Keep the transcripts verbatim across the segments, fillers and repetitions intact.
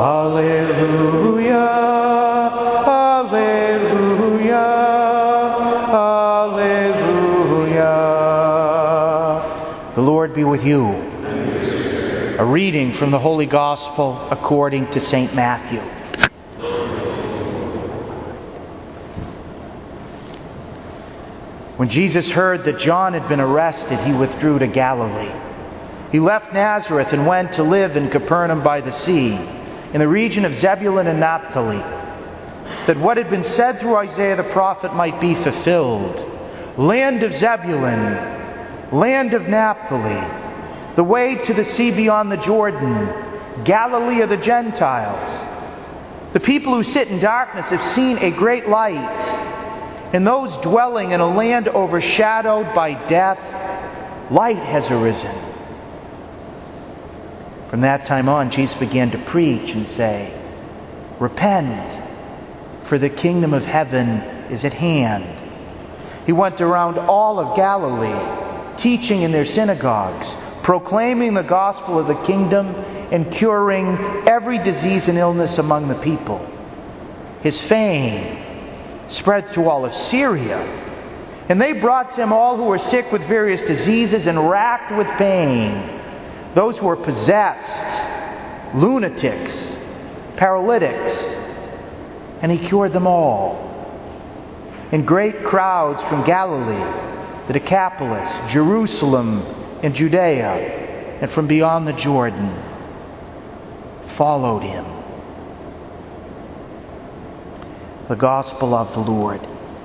Alleluia, Alleluia, Alleluia. The Lord be with you. A reading from the Holy Gospel according to Saint Matthew. When Jesus heard that John had been arrested, he withdrew to Galilee. He left Nazareth and went to live in Capernaum by the sea, in the region of Zebulun and Naphtali, that what had been said through Isaiah the prophet might be fulfilled. Land of Zebulun, land of Naphtali, the way to the sea beyond the Jordan, Galilee of the Gentiles. The people who sit in darkness have seen a great light, and those dwelling in a land overshadowed by death, light has arisen. From that time on, Jesus began to preach and say, "Repent, for the kingdom of heaven is at hand." He went around all of Galilee, teaching in their synagogues, proclaiming the gospel of the kingdom, and curing every disease and illness among the people. His fame spread through all of Syria, and they brought to him all who were sick with various diseases and racked with pain, those who were possessed, lunatics, paralytics, and he cured them all. And great crowds from Galilee, the Decapolis, Jerusalem, and Judea, and from beyond the Jordan, followed him. The Gospel of the Lord.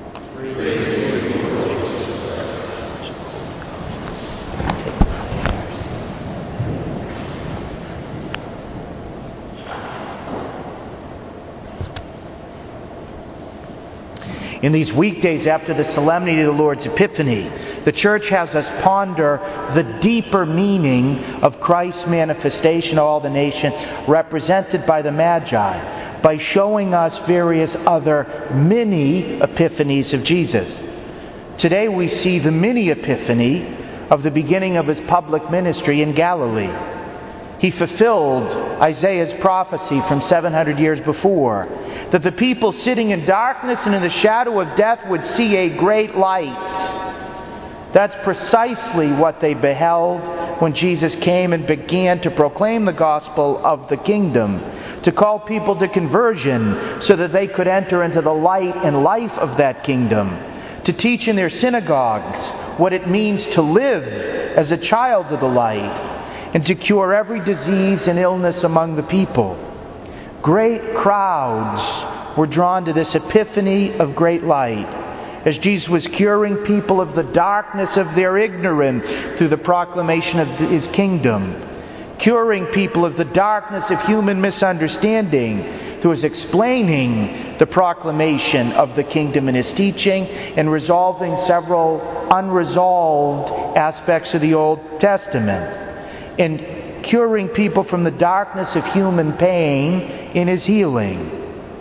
In these weekdays after the solemnity of the Lord's Epiphany, the Church has us ponder the deeper meaning of Christ's manifestation to all the nations, represented by the Magi, by showing us various other mini epiphanies of Jesus. Today we see the mini epiphany of the beginning of his public ministry in Galilee. He fulfilled Isaiah's prophecy from seven hundred years before, that the people sitting in darkness and in the shadow of death would see a great light. That's precisely what they beheld when Jesus came and began to proclaim the gospel of the kingdom, to call people to conversion so that they could enter into the light and life of that kingdom, to teach in their synagogues what it means to live as a child of the light, and to cure every disease and illness among the people. Great crowds were drawn to this epiphany of great light, as Jesus was curing people of the darkness of their ignorance through the proclamation of his kingdom, curing people of the darkness of human misunderstanding through his explaining the proclamation of the kingdom in his teaching, and resolving several unresolved aspects of the Old Testament, and curing people from the darkness of human pain in his healing.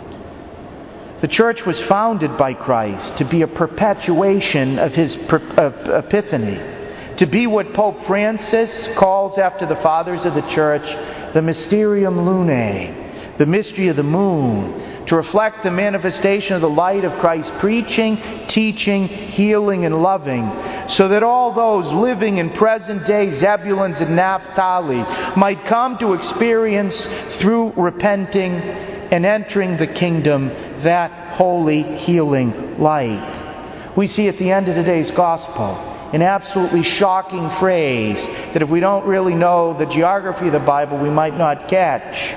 The Church was founded by Christ to be a perpetuation of his per- uh, epiphany, to be what Pope Francis calls, after the fathers of the Church, the Mysterium Lunae, the mystery of the moon, to reflect the manifestation of the light of Christ's preaching, teaching, healing, and loving, so that all those living in present-day Zebulun's and Naphtali might come to experience, through repenting and entering the kingdom, that holy healing light. We see at the end of today's Gospel an absolutely shocking phrase that if we don't really know the geography of the Bible, we might not catch.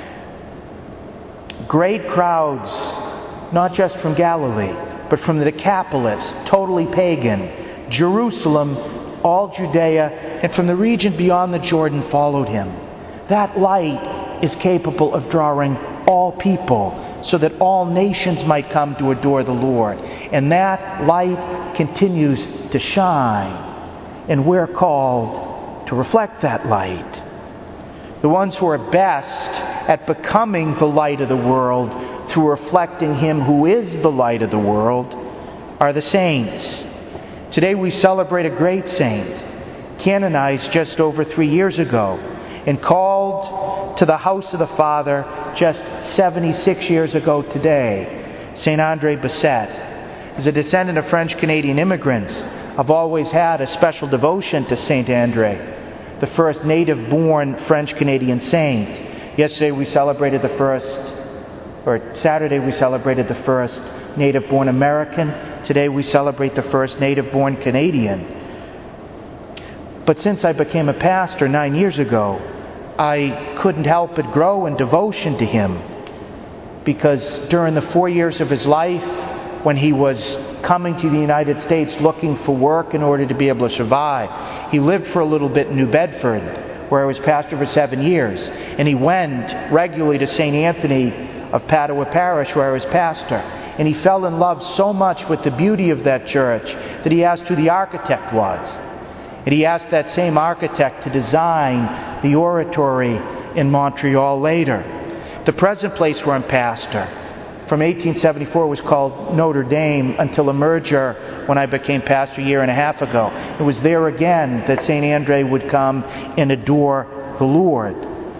Great crowds, not just from Galilee, but from the Decapolis, totally pagan, Jerusalem, all Judea, and from the region beyond the Jordan followed him. That light is capable of drawing all people, so that all nations might come to adore the Lord. And that light continues to shine, and we're called to reflect that light. The ones who are best at becoming the light of the world through reflecting him who is the light of the world are the saints. Today we celebrate a great saint, canonized just over three years ago, and called to the house of the Father just seventy-six years ago today. Saint Andre Bessette. As a descendant of French-Canadian immigrants, I've always had a special devotion to Saint Andre, the first native-born French-Canadian saint. Yesterday we celebrated the first, or Saturday we celebrated the first native-born American. Today we celebrate the first native-born Canadian. But since I became a pastor nine years ago, I couldn't help but grow in devotion to him, because during the four years of his life, when he was coming to the United States looking for work in order to be able to survive, he lived for a little bit in New Bedford, where I was pastor for seven years. And he went regularly to Saint Anthony of Padua Parish, where I was pastor. And he fell in love so much with the beauty of that church that he asked who the architect was. And he asked that same architect to design the oratory in Montreal later. The present place where I'm pastor, from eighteen seventy-four, was called Notre Dame until a merger when I became pastor a year and a half ago. It was there again that Saint Andre would come and adore the Lord.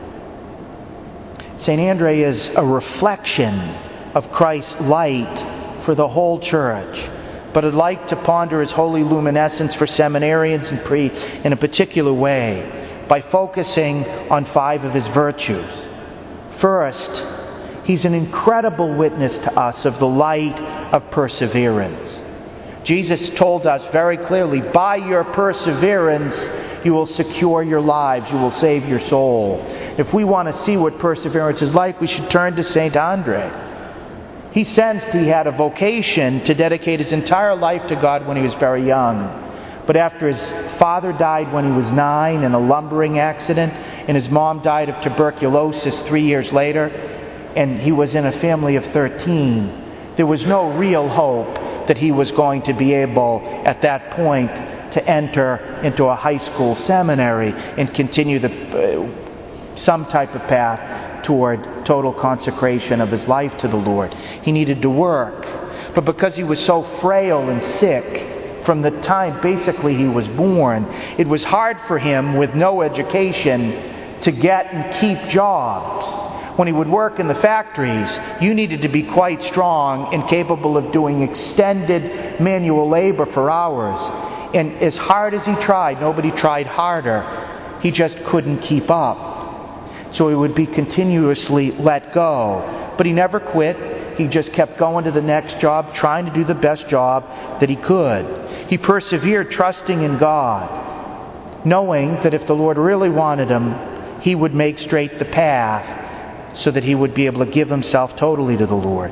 Saint Andre is a reflection of Christ's light for the whole church. But I'd like to ponder his holy luminescence for seminarians and priests in a particular way by focusing on five of his virtues. First, he's an incredible witness to us of the light of perseverance. Jesus told us very clearly, by your perseverance, you will secure your lives, you will save your soul. If we want to see what perseverance is like, we should turn to Saint Andre. He sensed he had a vocation to dedicate his entire life to God when he was very young. But after his father died when he was nine in a lumbering accident, and his mom died of tuberculosis three years later, and he was in a family of thirteen, there was no real hope that he was going to be able, at that point, to enter into a high school seminary and continue the, uh, some type of path toward total consecration of his life to the Lord. He needed to work. But because he was so frail and sick from the time basically he was born, it was hard for him with no education to get and keep jobs. When he would work in the factories, you needed to be quite strong and capable of doing extended manual labor for hours. And as hard as he tried, nobody tried harder, he just couldn't keep up. So he would be continuously let go. But he never quit. He just kept going to the next job, trying to do the best job that he could. He persevered, trusting in God, knowing that if the Lord really wanted him, he would make straight the path so that he would be able to give himself totally to the Lord.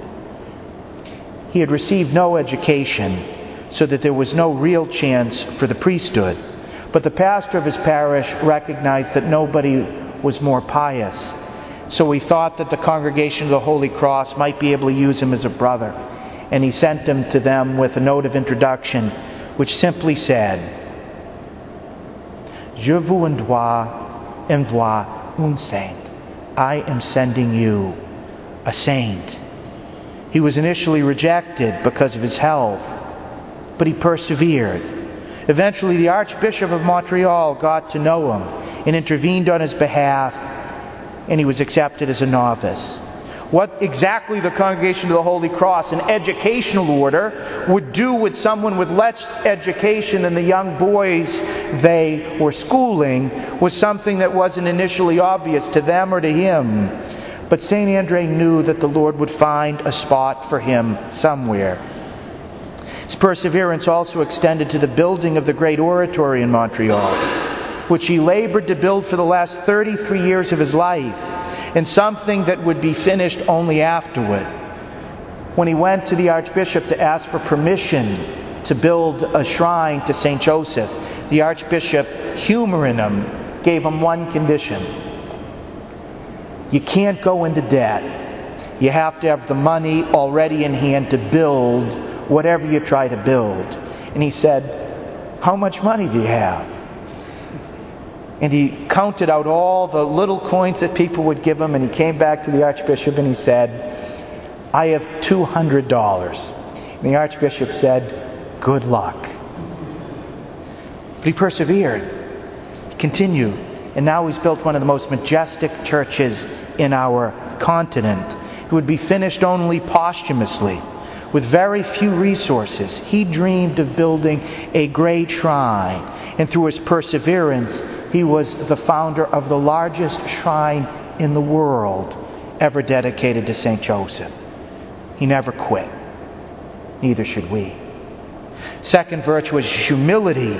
He had received no education, so that there was no real chance for the priesthood. But the pastor of his parish recognized that nobody was more pious. So he thought that the Congregation of the Holy Cross might be able to use him as a brother. And he sent him to them with a note of introduction, which simply said, Je vous envoie, envoie un saint. I am sending you a saint. He was initially rejected because of his health, but he persevered. Eventually, the Archbishop of Montreal got to know him and intervened on his behalf, and he was accepted as a novice. What exactly the Congregation of the Holy Cross, an educational order, would do with someone with less education than the young boys they were schooling was something that wasn't initially obvious to them or to him. But Saint Andre knew that the Lord would find a spot for him somewhere. His perseverance also extended to the building of the great oratory in Montreal, which he labored to build for the last thirty-three years of his life, and something that would be finished only afterward. When he went to the Archbishop to ask for permission to build a shrine to Saint Joseph, the Archbishop, humoring him, gave him one condition. You can't go into debt. You have to have the money already in hand to build whatever you try to build. And he said, how much money do you have? And he counted out all the little coins that people would give him, and he came back to the Archbishop and he said, I have two hundred dollars. And the Archbishop said, good luck. But he persevered. He continued. And now he's built one of the most majestic churches in our continent. It would be finished only posthumously. With very few resources, he dreamed of building a great shrine. And through his perseverance, he was the founder of the largest shrine in the world ever dedicated to Saint Joseph. He never quit. Neither should we. Second virtue is humility.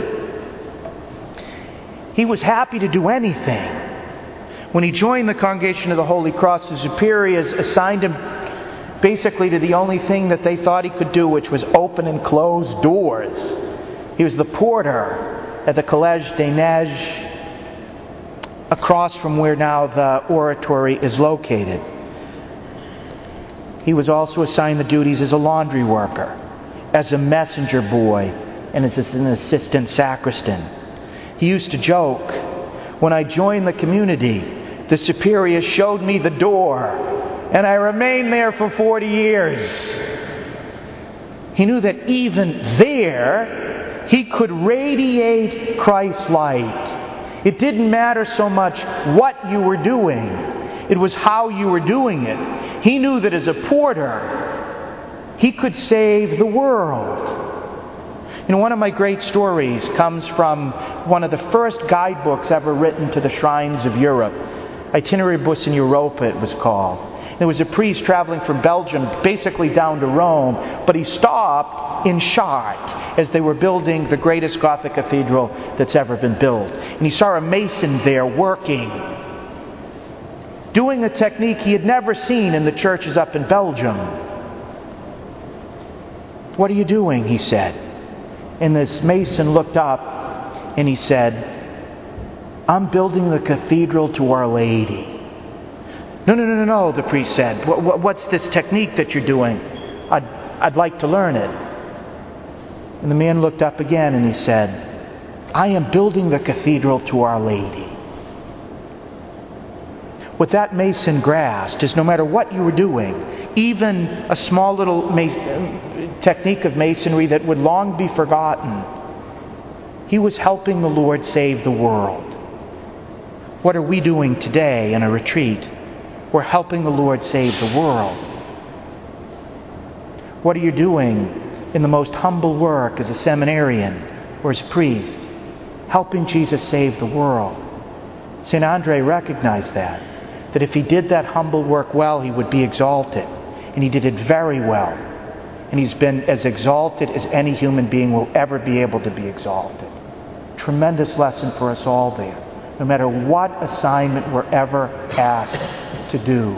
He was happy to do anything. When he joined the Congregation of the Holy Cross, the superiors assigned him basically to the only thing that they thought he could do, which was open and close doors. He was the porter at the Collège des Neiges, across from where now the oratory is located. He was also assigned the duties as a laundry worker, as a messenger boy, and as an assistant sacristan. He used to joke, when I joined the community, the superior showed me the door, and I remained there for forty years. He knew that even there, he could radiate Christ's light. It didn't matter so much what you were doing. It was how you were doing it. He knew that as a porter, he could save the world. You know, one of my great stories comes from one of the first guidebooks ever written to the shrines of Europe. Itineribus in Europa, it was called. There was a priest traveling from Belgium, basically down to Rome, but he stopped in Chartres as they were building the greatest Gothic cathedral that's ever been built. And he saw a mason there working, doing a technique he had never seen in the churches up in Belgium. "What are you doing?" he said. And this mason looked up and he said, "I'm building the cathedral to Our Lady." No, no, no, no, no, the priest said. What, what, what's this technique that you're doing? I'd, I'd like to learn it. And the man looked up again and he said, "I am building the cathedral to Our Lady." What that mason grasped is no matter what you were doing, even a small little ma- technique of masonry that would long be forgotten, he was helping the Lord save the world. What are we doing today in a retreat? We're helping the Lord save the world. What are you doing in the most humble work as a seminarian or as a priest? Helping Jesus save the world. Saint Andre recognized that. That if he did that humble work well, he would be exalted. And he did it very well. And he's been as exalted as any human being will ever be able to be exalted. Tremendous lesson for us all there. No matter what assignment we're ever asked to do.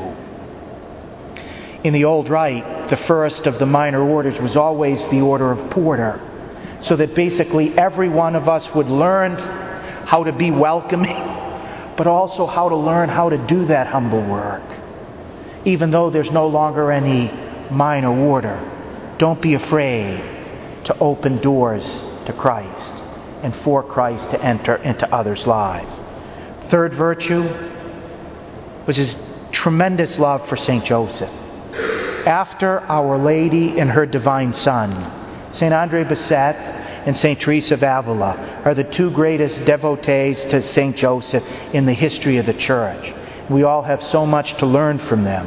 In the old rite, the first of the minor orders was always the order of porter, so that basically every one of us would learn how to be welcoming, but also how to learn how to do that humble work. Even though there's no longer any minor order, don't be afraid to open doors to Christ and for Christ to enter into others' lives. Third virtue was his tremendous love for Saint Joseph. After Our Lady and her Divine Son, Saint Andre Bessette and Saint Teresa of Avila are the two greatest devotees to Saint Joseph in the history of the Church. We all have so much to learn from them.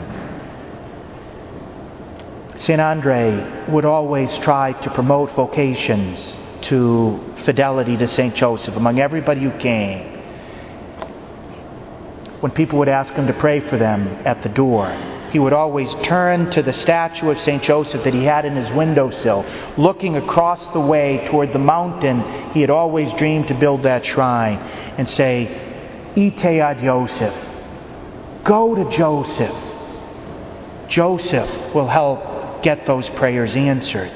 Saint Andre would always try to promote vocations to fidelity to Saint Joseph among everybody who came. When people would ask him to pray for them at the door, he would always turn to the statue of Saint Joseph that he had in his windowsill, looking across the way toward the mountain he had always dreamed to build that shrine, and say, "Ite ad Joseph." Go to Joseph. Joseph will help get those prayers answered.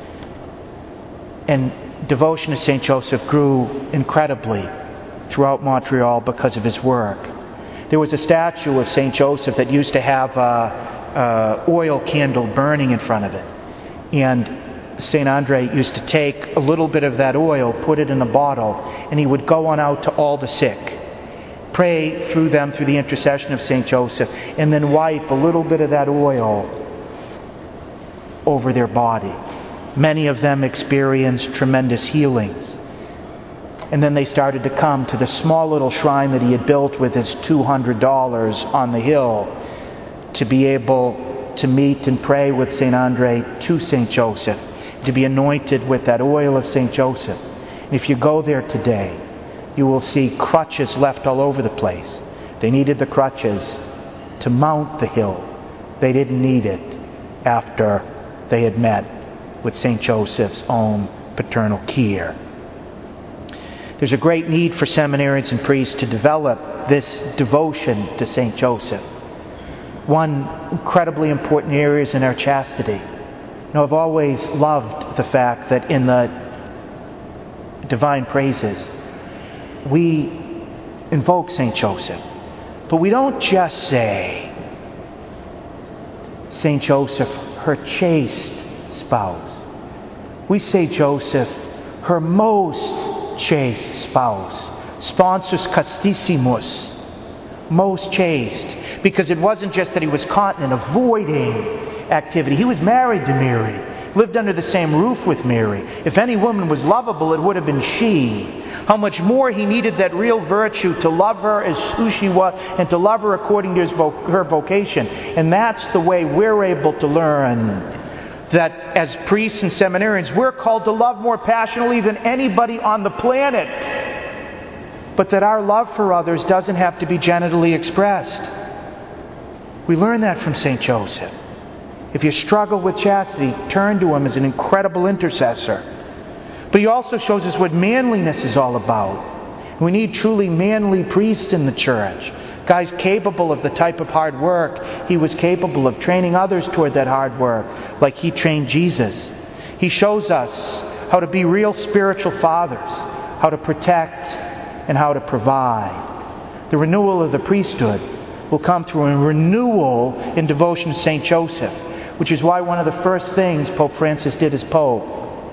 And devotion to Saint Joseph grew incredibly throughout Montreal because of his work. There was a statue of Saint Joseph that used to have a, a oil candle burning in front of it. And Saint Andre used to take a little bit of that oil, put it in a bottle, and he would go on out to all the sick, pray through them through the intercession of Saint Joseph, and then wipe a little bit of that oil over their body. Many of them experienced tremendous healings. And then they started to come to the small little shrine that he had built with his two hundred dollars on the hill to be able to meet and pray with Saint Andre to Saint Joseph, to be anointed with that oil of Saint Joseph. And if you go there today, you will see crutches left all over the place. They needed the crutches to mount the hill. They didn't need it after they had met with Saint Joseph's own paternal care. There's a great need for seminarians and priests to develop this devotion to Saint Joseph. One incredibly important area is in our chastity. You know, I've always loved the fact that in the divine praises, we invoke Saint Joseph. But we don't just say, Saint Joseph, her chaste spouse. We say Joseph, her most chaste spouse. Sponsus castissimus. Most chaste. Because it wasn't just that he was continent, avoiding activity. He was married to Mary. Lived under the same roof with Mary. If any woman was lovable, it would have been she. How much more he needed that real virtue to love her as who she was and to love her according to his vo- her vocation. And that's the way we're able to learn that as priests and seminarians, we're called to love more passionately than anybody on the planet. But that our love for others doesn't have to be genitally expressed. We learn that from Saint Joseph. If you struggle with chastity, turn to him as an incredible intercessor. But he also shows us what manliness is all about. We need truly manly priests in the church. Guys capable of the type of hard work he was capable of, training others toward that hard work like he trained Jesus. He shows us how to be real spiritual fathers, how to protect and how to provide. The renewal of the priesthood will come through a renewal in devotion to Saint Joseph, which is why one of the first things Pope Francis did as Pope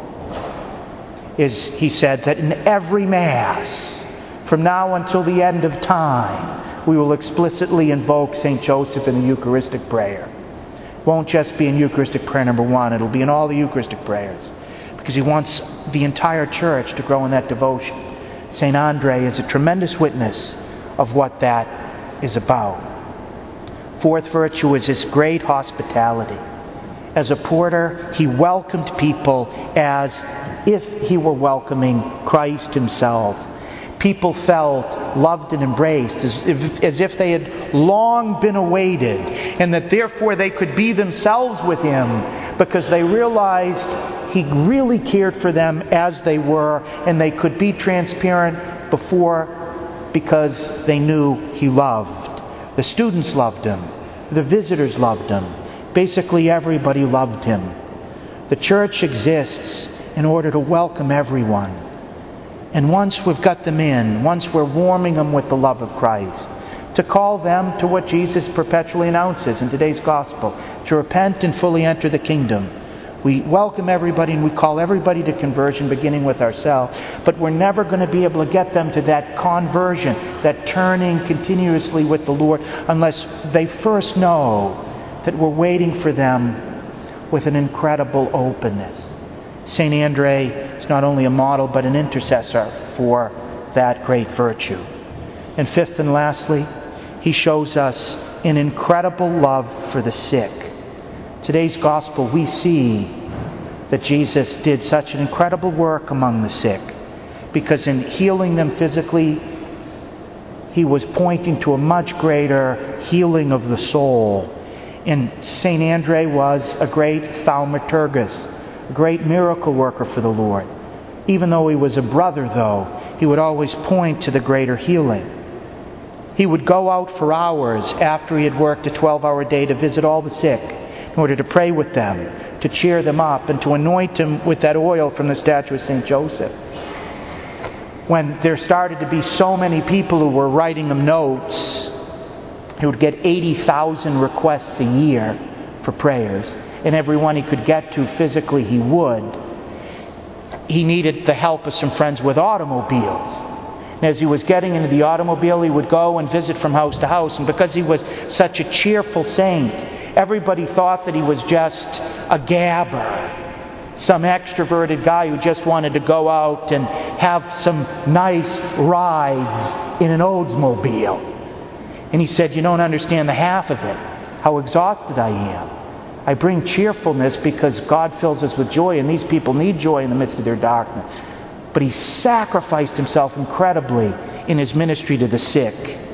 is he said that in every Mass, from now until the end of time, we will explicitly invoke Saint Joseph in the Eucharistic prayer. It won't just be in Eucharistic prayer number one, it'll be in all the Eucharistic prayers, because he wants the entire church to grow in that devotion. Saint Andre is a tremendous witness of what that is about. Fourth virtue is his great hospitality. As a porter, he welcomed people as if he were welcoming Christ himself. People felt loved and embraced as if, as if they had long been awaited, and that therefore they could be themselves with him because they realized he really cared for them as they were, and they could be transparent before because they knew he loved. The students loved him. The visitors loved him. Basically everybody loved him. The church exists in order to welcome everyone. And once we've got them in, once we're warming them with the love of Christ, to call them to what Jesus perpetually announces in today's gospel, to repent and fully enter the kingdom. We welcome everybody and we call everybody to conversion, beginning with ourselves. But we're never going to be able to get them to that conversion, that turning continuously with the Lord, unless they first know that we're waiting for them with an incredible openness. Saint Andre is not only a model, but an intercessor for that great virtue. And fifth and lastly, he shows us an incredible love for the sick. Today's gospel, we see that Jesus did such an incredible work among the sick, because in healing them physically, he was pointing to a much greater healing of the soul. And Saint Andre was a great thaumaturgus, a great miracle worker for the Lord. Even though he was a brother, though, he would always point to the greater healing. He would go out for hours after he had worked a twelve-hour day to visit all the sick, in order to pray with them, to cheer them up, and to anoint them with that oil from the statue of Saint Joseph. When there started to be so many people who were writing him notes, he would get eighty thousand requests a year for prayers, and every one he could get to physically he would. He needed the help of some friends with automobiles. And as he was getting into the automobile, he would go and visit from house to house. And because he was such a cheerful saint, everybody thought that he was just a gabber, some extroverted guy who just wanted to go out and have some nice rides in an Oldsmobile. And he said, you don't understand the half of it. how exhausted I am. I bring cheerfulness because God fills us with joy, and these people need joy in the midst of their darkness. But he sacrificed himself incredibly in his ministry to the sick.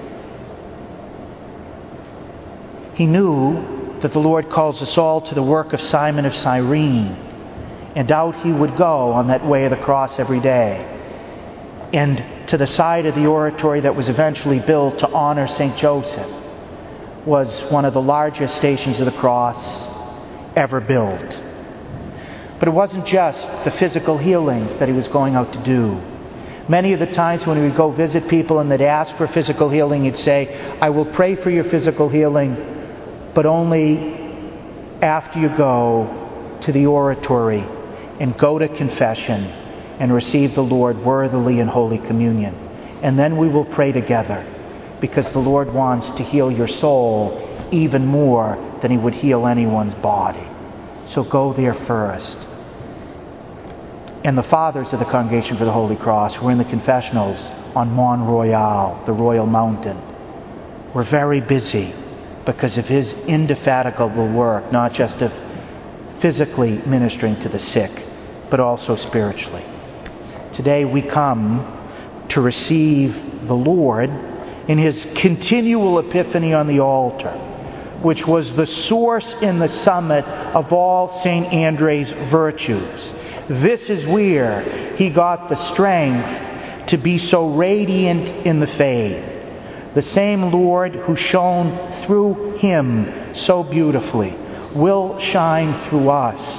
He knew that the Lord calls us all to the work of Simon of Cyrene, and out he would go on that way of the cross every day, and to the side of the oratory that was eventually built to honor Saint Joseph was one of the largest stations of the cross ever built. But it wasn't just the physical healings that he was going out to do. Many of the times when he would go visit people and they'd ask for physical healing, he'd say, I will pray for your physical healing, but only after you go to the oratory and go to confession and receive the Lord worthily in Holy Communion. And then we will pray together, because the Lord wants to heal your soul even more than he would heal anyone's body. So go there first. And the fathers of the Congregation for the Holy Cross were in the confessionals on Mont Royal, the Royal Mountain. We're very busy because of his indefatigable work, not just of physically ministering to the sick, but also spiritually. Today we come to receive the Lord in his continual epiphany on the altar, which was the source and the summit of all Saint Andre's virtues. This is where he got the strength to be so radiant in the faith. The same Lord who shone through him so beautifully will shine through us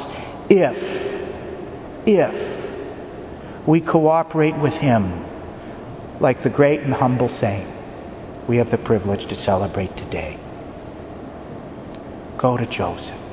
if, if we cooperate with him like the great and humble saint we have the privilege to celebrate today. Go to Joseph.